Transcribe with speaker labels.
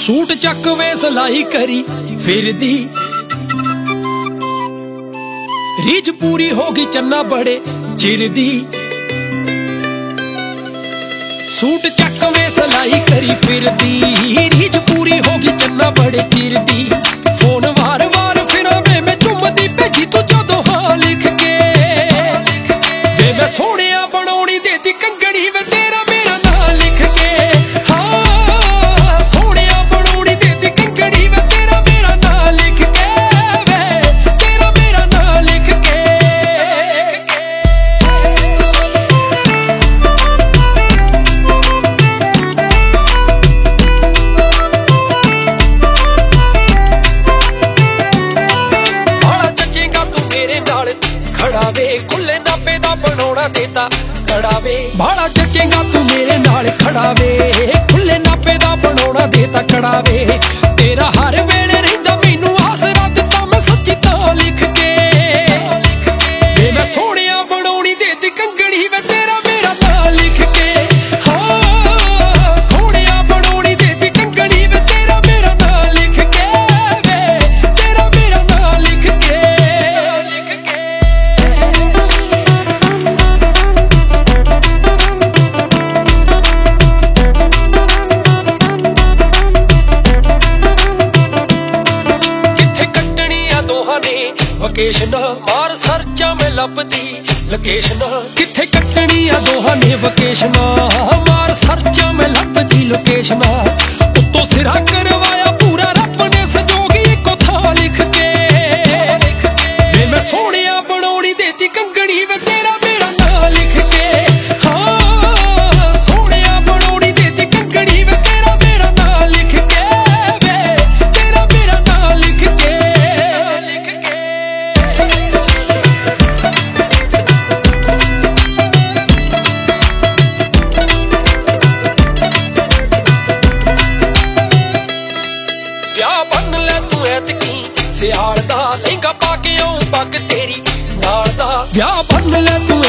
Speaker 1: Suit चक वे सलाई करी फिरदी रीझ पूरी होगी चन्ना बड़े चिर दी। सूट चक वे सलाई करी फिरदी रीझ पूरी होगी चन्ना बड़े चिर दी। फोन वार वार फिरा मैं चुमदी भेजी तू जदों हां लिख के वे मैं सोहणिया बनाउणी देती कंगड़ी वे तेरा मेरा नां लिख के। हाँ सोहणिया बनाउणी देती कंगड़ी वे तेरा मेरा नां लिख के वे तेरा मेरा नां लिख के। खड़ा वे खुले नापे दा बनाउणा देता कड़ा वे भाड़ा जचेगा तू मेरे नाल खड़ा वे खुले नापे दा बनाउणा देता कड़ा वे। तेरा हर वेले रहिंदा मैनू आसरा दिता मैं सच्ची तां लिख के वे मैं सोहणिया बनाउणी देती कंगड़ी वे तेरा मेरा नां लिख के। हाँ सोहणिया बनाउणी देती कंगड़ी वे तेरा मेरा नां लिख के वे तेरा मेरा नां लिख के। वकेशन मार सर्चा में लभदी लोकेशन किथे कटनी आ दोहां ने वकेशन मार सर्चा में लभदी लोकेशन। उत्तों सिरा करवाया पूरा रब ने संजोगी इको थां लिख के वे मैं सोहणिया बनाउणी देती कंगड़ी वे तेरा मेरा नां लिख के। हाँ सोहणिया बनाउणी देती कंगड़ी वे तेरा मेरा नां लिख के वे तेरा मेरा नां लिख के। सियाल दा लहंगा पा के आऊं पग तेरी नाल दा ब्याह बन ले तू